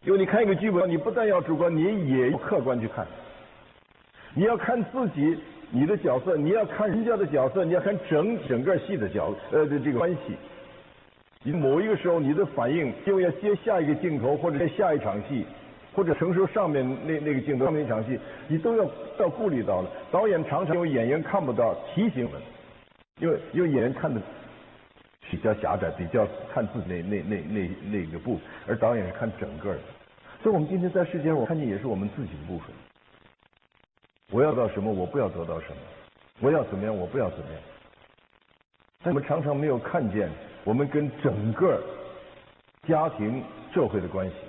因为你看一个剧本，你不但要主观，你也要客观去看。你要看自己你的角色，你要看人家的角色，你要看整个戏的这个关系。你某一个时候你的反应，因为要接下一个镜头，或者接下一场戏，或者承受上面那个镜头上面一场戏，你都要顾虑到了。导演常常因为演员看不到提醒了，因为演员看的比较狭窄，比较看自己那个部分，而导演是看整个的。所以我们今天在世界上，我看见也是我们自己的部分。我要得到什么，我不要得到什么；我要怎么样，我不要怎么样。但我们常常没有看见我们跟整个家庭、社会的关系。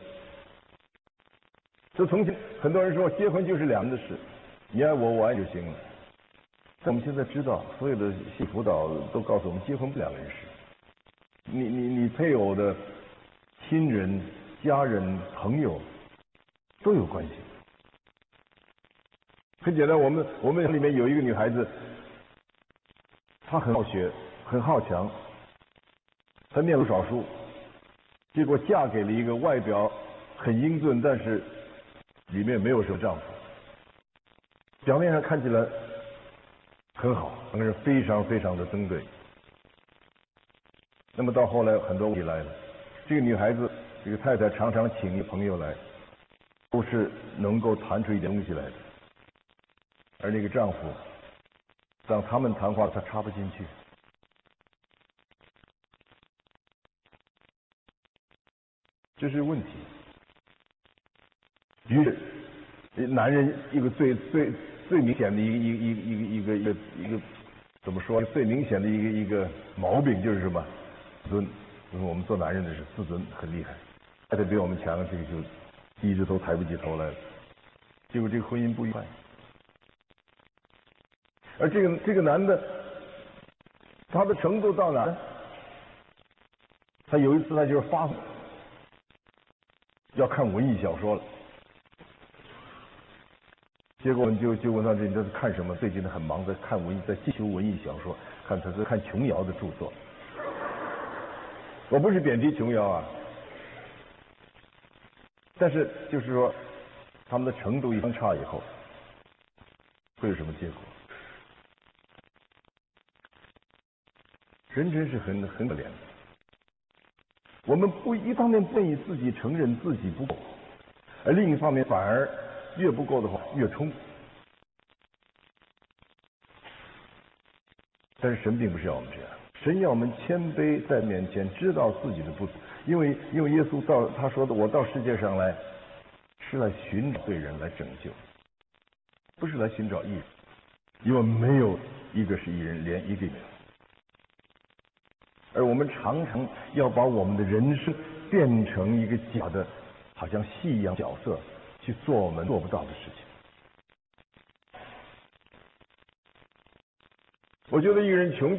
就从前很多人说结婚就是两人的事，你爱我，我爱就行了。但我们现在知道，所有的性辅导都告诉我们，结婚不两个人事。你配偶的亲人、家人、朋友都有关系。很简单，我们里面有一个女孩子，她很好学，很好强，她念了少书，结果嫁给了一个外表很英俊，但是里面没有什么丈夫。表面上看起来很好，两个人非常非常的登对。那么到后来很多问题来了，这个女孩子，这个太太常常请朋友来，都是能够谈出一点东西来的。而那个丈夫，让他们谈话，他插不进去。这是问题。于是，男人一个最明显的一个怎么说？最明显的一个毛病就是什么？自尊。因为我们做男人的是自尊很厉害，太太比我们强，这个就低着头抬不起头来了。结果这个婚姻不愉快。而这个男的，他的程度到哪呢？他有一次他就是发要看文艺小说了，结果我们就问他这你这是看什么？最近很忙，在进修文艺小说，他在看琼瑶的著作。我不是贬低琼瑶啊，但是就是说他们的程度一相差以后，会有什么结果？人真是很可怜的。我们一方面不愿意自己承认自己不够，而另一方面反而越不够的话越冲。但是神并不是要我们这样，神要我们谦卑在面前，知道自己的不足。因为耶稣他说的，我到世界上来是来寻找罪人来拯救，不是来寻找义人，因为没有一个是义人，连一个也没有。而我们常常要把我们的人生变成一个假的，好像戏一样角色，去做我们做不到的事情。我觉得一个人穷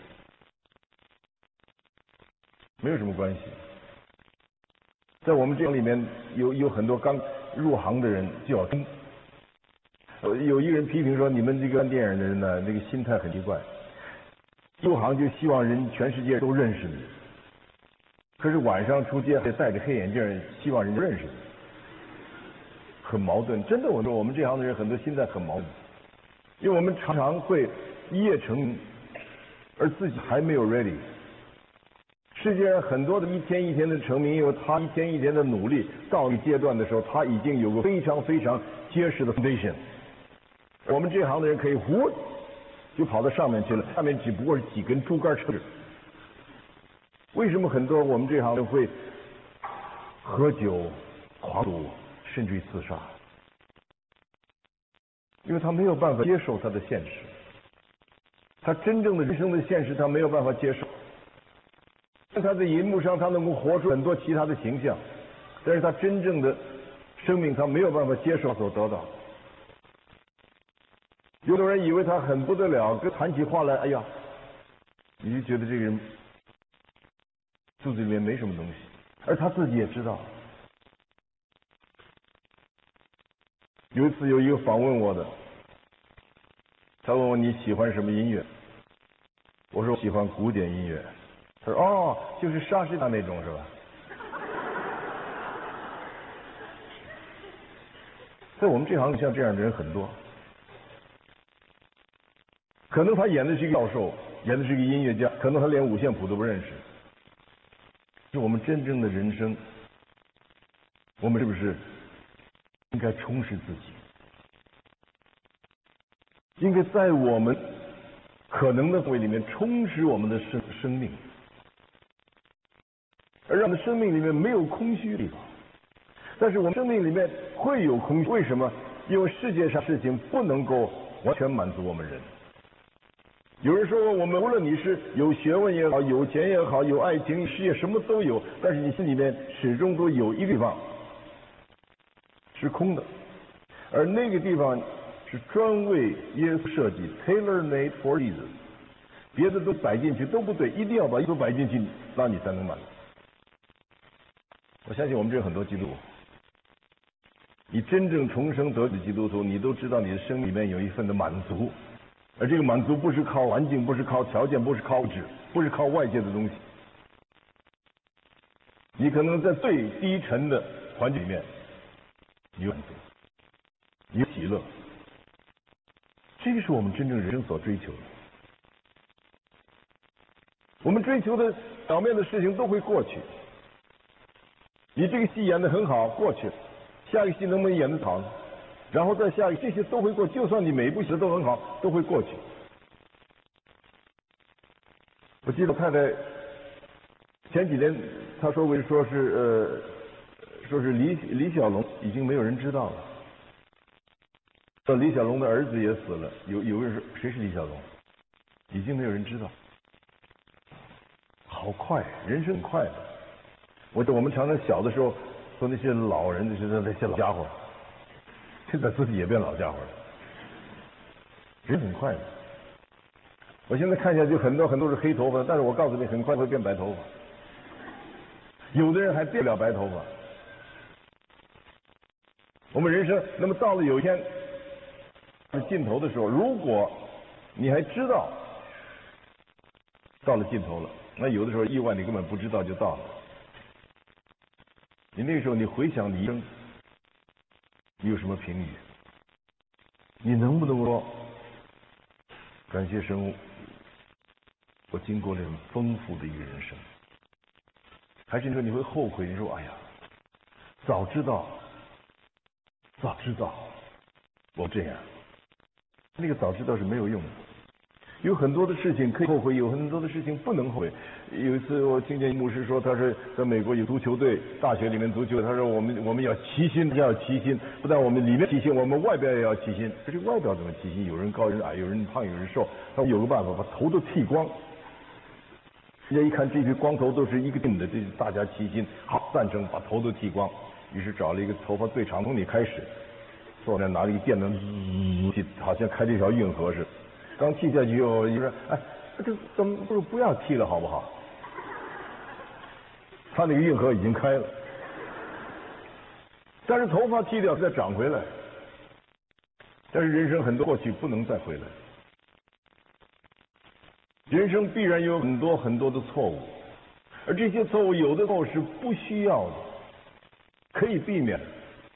没有什么关系。在我们这里面有很多刚入行的人就要争。有一个人批评说，你们这个看电影的人呢，那个心态很奇怪。入行就希望全世界都认识你，可是晚上出街还戴着黑眼镜，希望人家认识你，很矛盾。真的，我说我们这行的人很多心态很矛盾，因为我们常常会一夜成名，而自己还没有 ready。世界上很多的一天一天的成名，因为他一天一天的努力，到一阶段的时候，他已经有个非常非常结实的 foundation。我们这行的人可以就跑到上面去了，下面只不过是几根竹竿撑着。为什么很多我们这行人会喝酒、狂赌，甚至于自杀？因为他没有办法接受他的现实，他真正的人生的现实他没有办法接受。他在银幕上他能够活出很多其他的形象，但是他真正的生命他没有办法接受所得到。有的人以为他很不得了，跟谈起话来，哎呀，你就觉得这个人肚子里面没什么东西，而他自己也知道。有一次有一个访问我的，他问我你喜欢什么音乐？我说我喜欢古典音乐。他说哦，就是莎士比亚那种是吧？ 在我们这行像这样的人很多，可能他演的是一个教授，演的是一个音乐家，可能他连五线谱都不认识。是我们真正的人生，我们是不是应该充实自己？应该在我们可能的范围里面充实我们的生命，而让我们的生命里面没有空虚的地方。但是我们生命里面会有空虚，为什么？因为世界上事情不能够完全满足我们人。有人说，我们无论你是有学问也好，有钱也好，有爱情、事业，什么都有，但是你心里面始终都有一个地方是空的，而那个地方是专为耶稣设计 ，tailor-made for Jesus， 别的都摆进去都不对，一定要把耶稣摆进去，那你才能满足。我相信我们这有很多基督徒，你真正重生得的基督徒，你都知道你的生命里面有一份的满足。而这个满足不是靠环境，不是靠条件，不是靠物质，不是靠外界的东西。你可能在最低沉的环境里面，你有满足，你有喜乐，这个是我们真正人生所追求的。我们追求的表面的事情都会过去。你这个戏演得很好，过去了，下一个戏能不能演得好呢？然后再下一个，这些都会过，就算你每一部戏都很好，都会过去。我记得太太前几年她说是李小龙已经没有人知道了，说李小龙的儿子也死了，有人说谁是李小龙，已经没有人知道。好快，人生很快的。我们常常小的时候说那些老人，那些老家伙。现在自己也变老家伙了，人很快的。我现在看起来就很多是黑头发，但是我告诉你，很快会变白头发。有的人还变不了白头发。我们人生，那么到了有一天是尽头的时候，如果你还知道到了尽头了，那有的时候意外你根本不知道就到了。你那个时候你回想你一生。你有什么评语？你能不能说感谢神，我经过了很丰富的一个人生？还是你说你会后悔？你说哎呀，早知道我这样，那个早知道是没有用的。有很多的事情可以后悔，有很多的事情不能后悔。有一次我听见牧师说，他是在美国有足球队，大学里面足球，他说我们要齐心，要齐心，不但我们里面齐心，我们外边也要齐心。可是外表怎么齐心？有人高，有人矮，有人胖，有人瘦。他有个办法，把头都剃光。人家一看这批光头都是一个定的，这大家齐心，好赞成把头都剃光。于是找了一个头发最长，从你开始，坐那拿了一个电灯，好像开了一条运河似的。刚剃下去以后，你说哎，这怎么不要剃了好不好？他那个运河已经开了，但是头发剃掉再长回来。但是人生很多过去不能再回来，人生必然有很多的错误，而这些错误有的错误是不需要的，可以避免。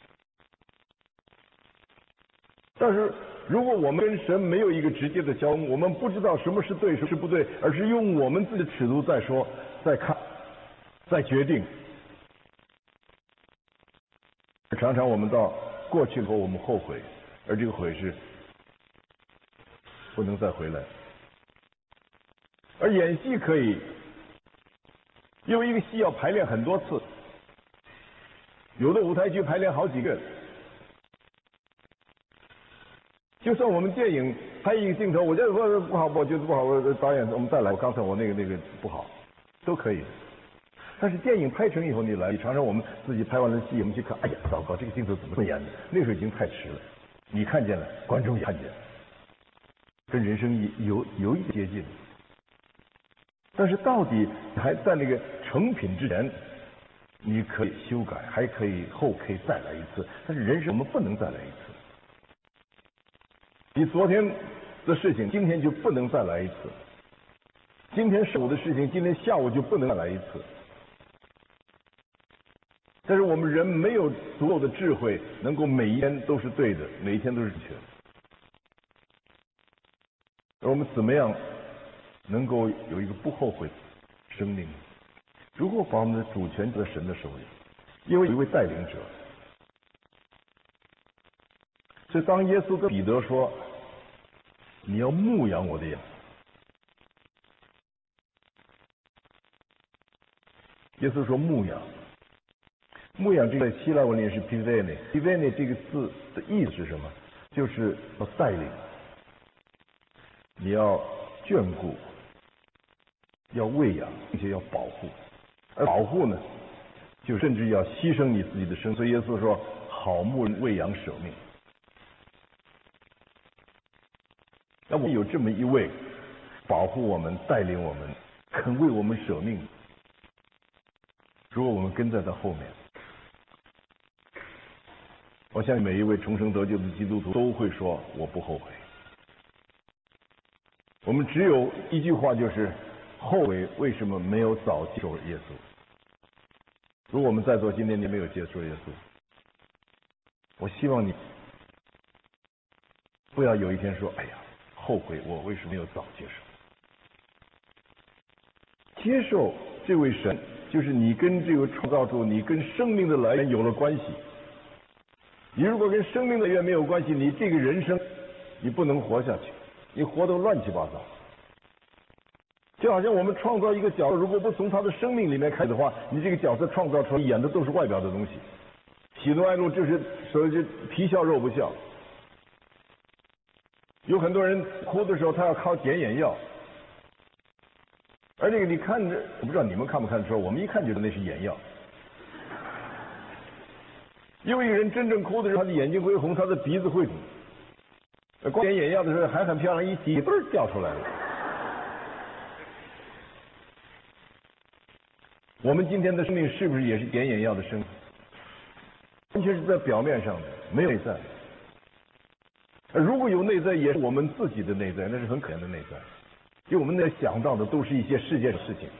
但是如果我们跟神没有一个直接的交通，我们不知道什么是对，什么是不对，而是用我们自己的尺度在说、在看、在决定。常常我们到过去后我们后悔，而这个悔是不能再回来。而演戏可以，因为一个戏要排练很多次，有的舞台剧排练好几个。就算我们电影拍一个镜头，我觉得不好，我觉得不好，导演我们再来，刚才我那个不好，都可以。但是电影拍成以后，你常常我们自己拍完了戏，我们去看，哎呀，糟糕，这个镜头怎么这么演的？那个时候已经太迟了，你看见了，观众也看见了，跟人生有一接近。但是到底还在那个成品之前，你可以修改，还可以可以再来一次。但是人生我们不能再来一次。你昨天的事情，今天就不能再来一次；今天上午的事情，今天下午就不能再来一次。 但是我们人没有足够的智慧，能够每一天都是对的，每一天都是正确的。而我们怎么样能够有一个不后悔的生命？如果把我们的主权在神的手里，因为有一位带领者。所以当耶稣跟彼得说：“你要牧养我的羊。”耶稣说牧养。牧养这个希腊文里是 pivene 这个字的意思是什么？就是要带领，你要眷顾，要喂养，并且要保护。而保护呢，就甚至要牺牲你自己的生。所以耶稣说：“好牧人喂养舍命。”那我们有这么一位保护我们、带领我们、肯为我们舍命，如果我们跟在他后面，我相信每一位重生得救的基督徒都会说：“我不后悔。”我们只有一句话，就是后悔为什么没有早接受耶稣。如果我们在座今天你没有接受耶稣，我希望你不要有一天说：“哎呀，后悔我为什么没有早接受。”接受这位神，就是你跟这个创造主，你跟生命的来源有了关系。你如果跟生命的来源没有关系，你这个人生你不能活下去，你活得乱七八糟。就好像我们创造一个角色，如果不从他的生命里面开始的话，你这个角色创造出来演的都是外表的东西，喜怒哀乐就是所谓就皮笑肉不笑。有很多人哭的时候，他要靠点眼药，而这个你看着，我不知道你们看不看得出来，我们一看觉得那是眼药。因为一个人真正哭的时候，他的眼睛会红，他的鼻子会肿。光点眼药的时候还很漂亮，一滴嘣掉出来了。我们今天的生命是不是也是点眼药的生命？完全是在表面上的，没有内在。如果有内在，也是我们自己的内在，那是很可怜的内在。因为我们那想到的都是一些世界的事情。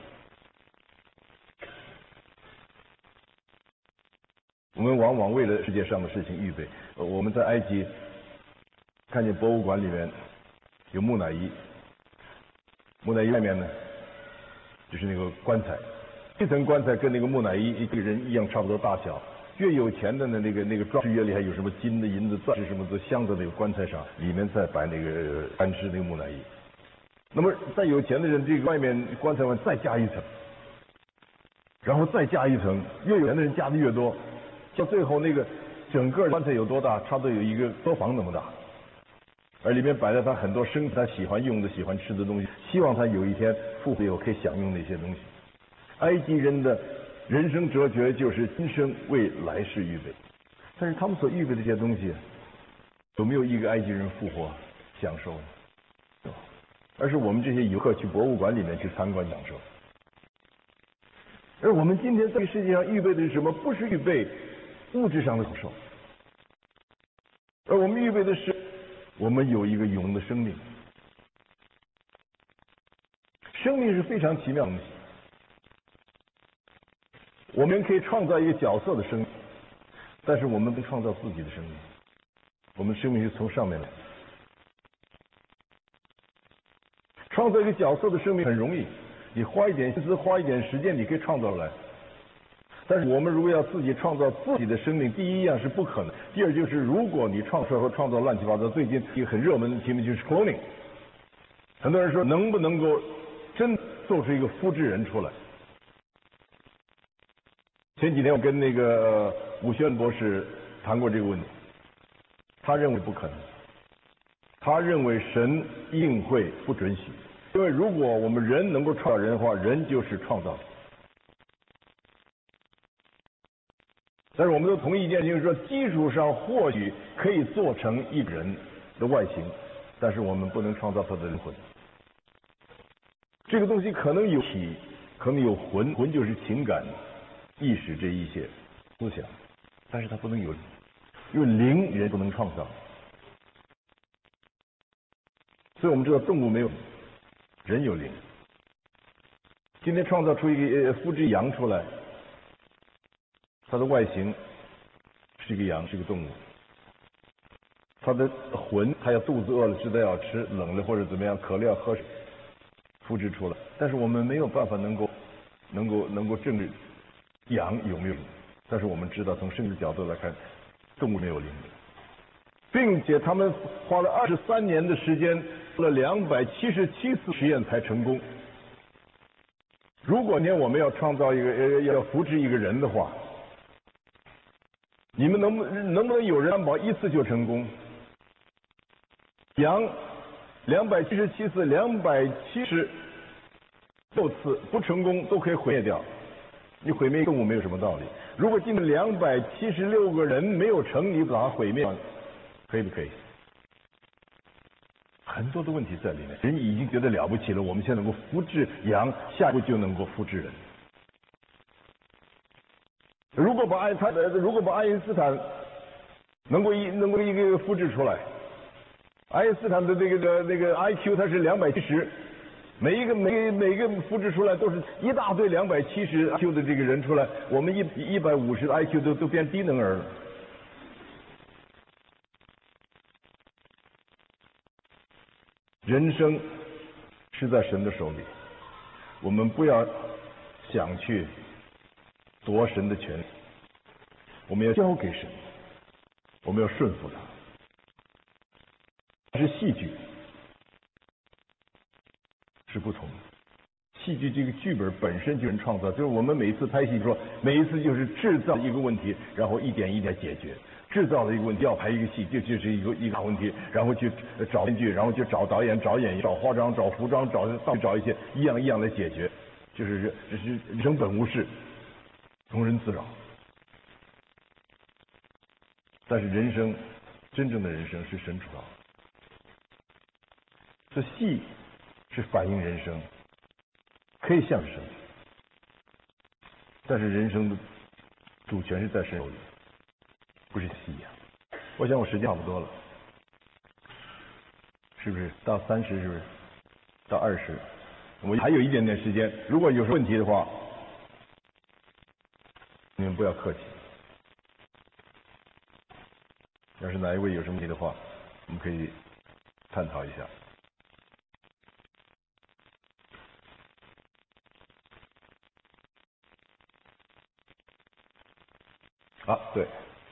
我们往往为了世界上的事情预备。我们在埃及看见博物馆里面有木乃伊，木乃伊外面呢就是那个棺材，一层棺材跟那个木乃伊一个人一样差不多大小。越有钱的呢，那个装饰越厉害，有什么金的、银的、钻石什么都镶在那个棺材上，里面再摆那个安置那个木乃伊。那么再有钱的人，这个外面棺材外再加一层，然后再加一层，越有钱的人加的越多。到最后那个整个棺材有多大？差不多有一个车房那么大，而里面摆了他很多他喜欢用的、喜欢吃的东西，希望他有一天复活以后可以享用那些东西。埃及人的人生哲学就是今生为来世预备，但是他们所预备的这些东西，有没有一个埃及人复活享受呢？而是我们这些游客去博物馆里面去参观享受。而我们今天在世界上预备的是什么？不是预备物质上的享受，而我们预备的是我们有一个永的生命。生命是非常奇妙的东西，我们可以创造一个角色的生命，但是我们不创造自己的生命。我们生命是从上面来的。创造一个角色的生命很容易，你花一点心思，花一点时间，你可以创造出来。但是我们如果要自己创造自己的生命，第一样是不可能。第二就是，如果你创造和创造乱七八糟，最近一个很热门的题目就是 cloning。很多人说能不能够真做出一个复制人出来？前几天我跟那个武宣博士谈过这个问题，他认为不可能，他认为神一定会不准许，因为如果我们人能够创造人的话，人就是创造者。但是我们都同意一件事情，说基础上或许可以做成一个人的外形，但是我们不能创造他的灵魂。这个东西可能有体，可能有魂，魂就是情感、意识这一些思想，但是它不能有灵，因为灵人不能创造。所以我们知道动物没有灵，人有灵。今天创造出一个复制羊出来， 它的外形是个羊，是个动物。它的魂，它要肚子饿了知道要吃，冷了或者怎么样渴了要喝水，复制出来。但是我们没有办法能够证实羊有没有灵，但是我们知道从生理角度来看，动物没有灵，并且他们花了23年的时间，做了277次实验才成功。如果我们要创造一个要复制一个人的话，你们能不能有人担保一次就成功？羊277次276次不成功都可以毁灭掉，你毁灭动物没有什么道理。如果进了276个人没有成，你把它毁灭，可以不可以？很多的问题在里面，人已经觉得了不起了，我们现在能够复制羊，下一步就能够复制人。如果把爱因斯坦能够一个复制出来，爱因斯坦的那个 IQ 它是270，每一个复制出来都是一大堆270 IQ 的这个人出来，我们150的 IQ 都变低能儿了。人生是在神的手里，我们不要想去夺神的权利，我们要交给神，我们要顺服他。但是戏剧是不同的，戏剧这个剧本本身就是人创造，就是我们每一次拍戏说，每一次就是制造一个问题，然后一点一点解决。制造了一个问题，要拍一个戏，就是一个大问题，然后去找编剧，然后去找导演、找演员、找化妆、找服装、找一些一样一样来解决，就是人本无事，庸人自扰。但是人生，真正的人生是神主导。这戏是反映人生，可以像神，但是人生的主权是在神手里，不是戏呀。我想我时间差不多了，是不是？到30是不是？到20，我还有一点点时间。如果有什么问题的话，你们不要客气。要是哪一位有什么问题的话，我们可以探讨一下。啊，对。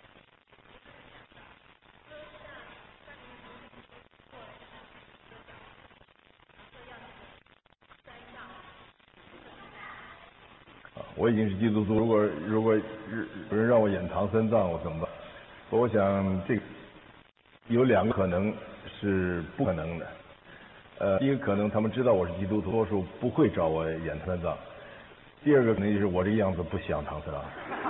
我已经是基督徒，如果有人让我演唐三藏，我怎么办？我想这个有2个可能是不可能的。第一个可能他们知道我是基督徒，多数不会找我演唐三藏。第二个可能就是我这个样子不像唐三藏。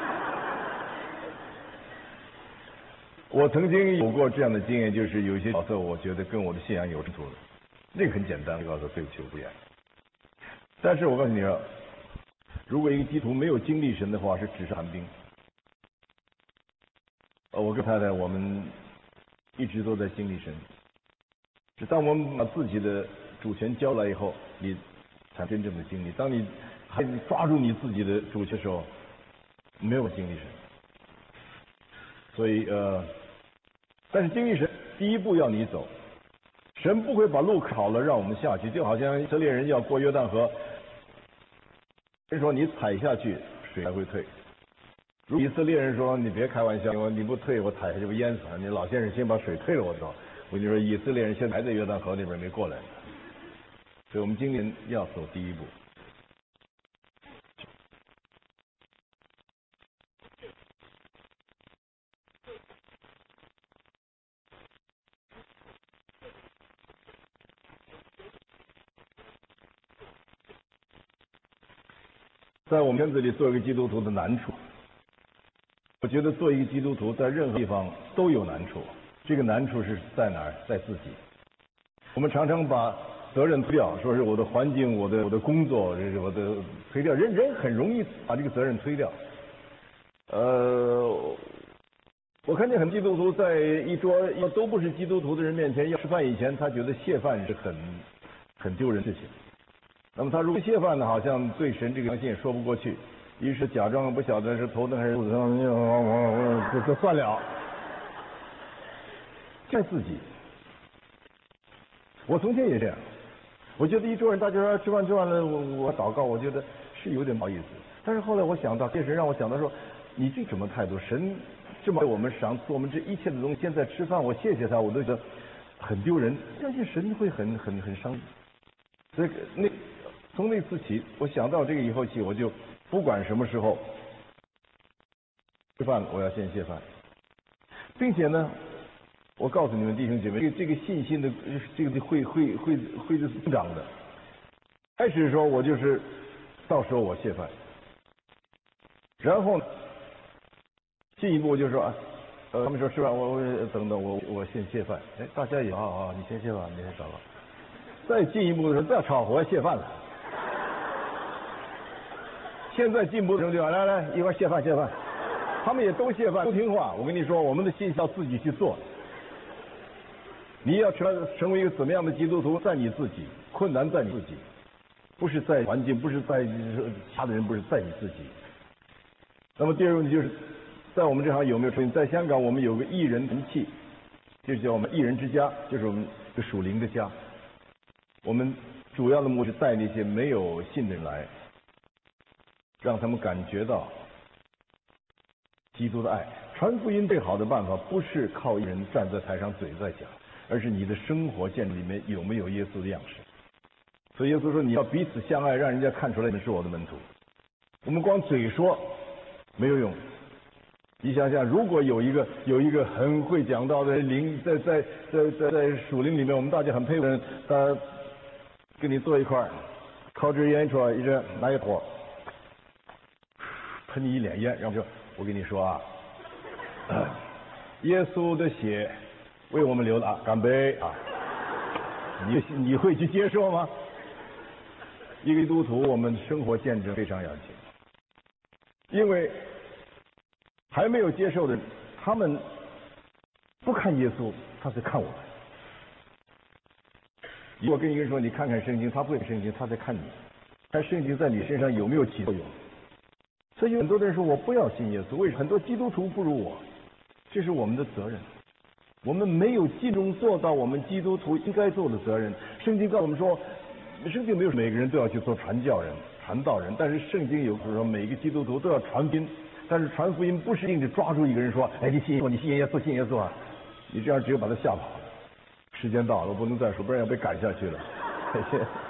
我曾经有过这样的经验，就是有一些角色我觉得跟我的信仰有冲突的，那个很简单，告诉对不起，我不演。但是我告诉你啊，如果一个基督徒没有经历神的话，是纸上谈兵。我跟太太我们一直都在经历神，是当我们把自己的主权交来以后，你才真正的经历。当你还抓住你自己的主权的时候，没有经历神。所以但是经历神第一步要你走，神不会把路好了让我们下去，就好像以色列人要过约旦河，人说你踩下去水才会退。如果以色列人说你别开玩笑，你不退我踩下去不淹死了，你老先生先把水退了我走。我跟你说，以色列人现在还在约旦河那边没过来呢。所以我们今年要走第一步。在我们圈子里做一个基督徒的难处，我觉得做一个基督徒在任何地方都有难处。这个难处是在哪儿？在自己。我们常常把责任推掉，说是我的环境、我的工作，我的推掉。人很容易把这个责任推掉。我看见很基督徒在一桌都不是基督徒的人面前要吃饭以前，他觉得谢饭是很丢人的事情。那么他如果谢饭呢，好像对神这个良心也说不过去。 于是假装不晓得是头疼还是肚子疼，就算了。爱自己。我从前也这样，我觉得一桌人大家吃饭了，我祷告，我觉得是有点不好意思。但是后来我想到，这神让我想到说，你这什么态度？神这么为我们赏赐我们这一切的东西，现在吃饭我谢谢他，我都觉得很丢人，相信神会很伤心。所以从那次起，我想到这个以后起，我就不管什么时候吃饭，我要先谢饭，并且呢，我告诉你们弟兄姐妹，这个信心的这个会增长的。开始的时候我就是到时候我谢饭，然后进一步就是说他们说吃饭我等等我先谢饭，哎，大家也你先谢饭，你先找吧。再进一步的时候不要吵，我要谢饭了。现在进步的时候就来一块谢饭，他们也都谢饭，都听话。我跟你说，我们的信要自己去做。你要成为一个怎么样的基督徒，在你自己，困难在你自己，不是在环境，不是在其他的人，不是在你自己。那么第二个问题就是，在我们这行有没有出现？在香港我们有个一人团契，就是叫我们一人之家，就是我们的属灵的家。我们主要的目的是带那些没有信的人来，让他们感觉到基督的爱。传福音最好的办法不是靠一人站在台上嘴在讲，而是你的生活见证里面有没有耶稣的样式。所以耶稣说你要彼此相爱，让人家看出来你们是我的门徒。我们光嘴说没有用。你想想，如果有一个很会讲道的灵，在属灵里面，我们大家很佩服的人，他跟你坐一块儿，靠支烟出来，一直拿一火，喷你一脸烟，然后就我跟你说啊，耶稣的血为我们流的，干杯啊！你会去接受吗？一个基督徒，我们生活见证非常要紧，因为还没有接受的人，他们不看耶稣，他在看我们。如果跟一个人说你看看圣经，他不会看圣经，他在看你，看圣经在你身上有没有起作用。所以有很多的人说我不要信耶稣，为什么？很多基督徒不如我，这是我们的责任。我们没有尽忠做到我们基督徒应该做的责任。圣经告诉我们说，圣经没有每个人都要去做传教人、传道人，但是圣经有说每个基督徒都要传福音。但是传福音不是硬着抓住一个人说，哎，你信耶稣，你信耶稣，信耶稣啊！你这样只有把他吓跑了。时间到了，我不能再说，不然要被赶下去了。谢谢。